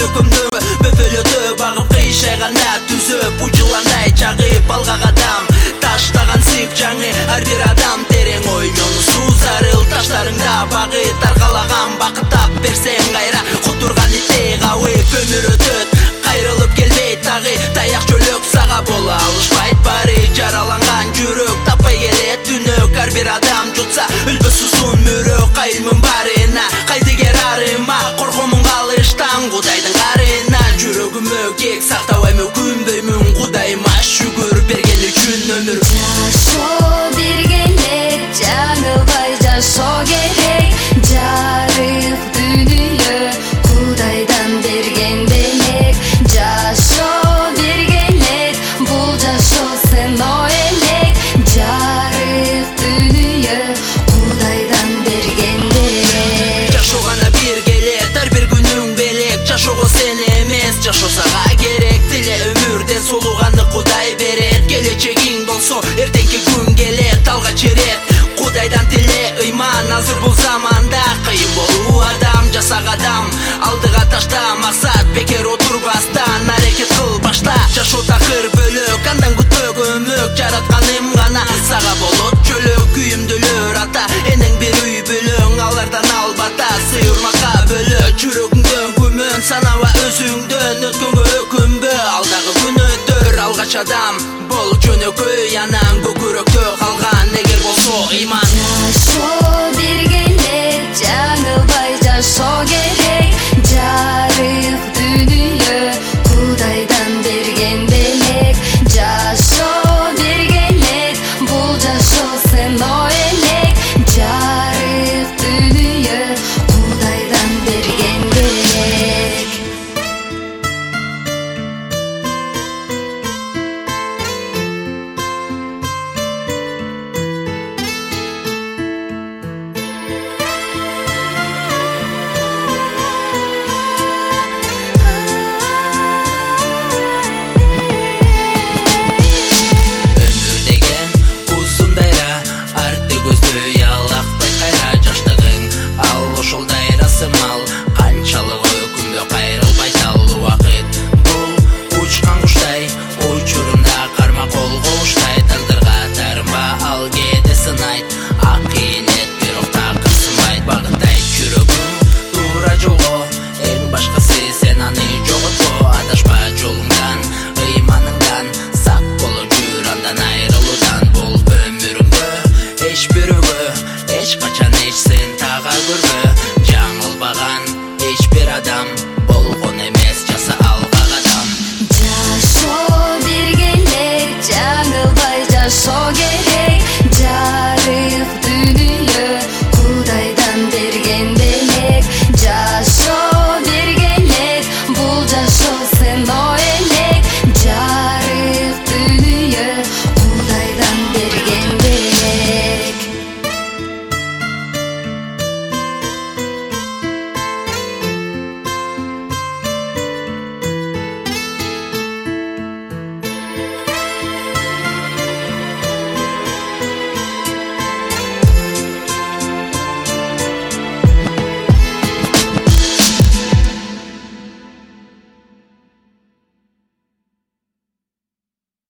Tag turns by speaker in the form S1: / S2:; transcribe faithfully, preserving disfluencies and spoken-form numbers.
S1: төкөмдөгө бөпөлөтө багып кыйшайганда түзөп учуландай чагып алгак адам таштаган сыйк жаңы ар бир адам терең ойнonu суу зарыл таштарыңда багыт таргалаган бакыт тап берсең кайра кутурган иттей кабып өмүр өтөт кайрылып келбейт тагы таяк жөлөк сага боло алышпайт баары жараланган жүрөк таппай келет түнөк ар бир адам жутса өлбөс узун мөрөк кайымын барына кайдыгер арыма коркомун калыштан кудайдын карына жүрөгүмө кек сактабайм өкүнбөймүн кудайыма шүгүр берген үчүн өмүр
S2: жашоо бергенде жаңылбай жашоо керек жарык дүнүйө кудайдан берген демек жашоо берген элек бул жашоо сыноо элек жарык дүнүйө кудайдан берген демек
S1: жашоо гана бир келет ар бир күнүң белек жашоого сен эмес жашоо сага керек тиле өмүрден сулууганды кудай берет келечегиң болсо эртеңки күн келет алгач эрет кудайдан тиле ыйман азыр бул заманда кыйын болуу адам жасак адам алдыга ташта максат бекер отурбастан аракет кыл башта жашоо такыр бөлөк андан күтпө көмөк жаратканым гана сага болот жөлөк күйүмдүүлөр ата энең бир үй бүлөң алардан албата сыйырмакка бөлө жүрөгүңдөн күмөн санаба өзүңдөн өткөнгө өкүнбө алдагы күнөдөр алгач адам бол жөнөкөй анан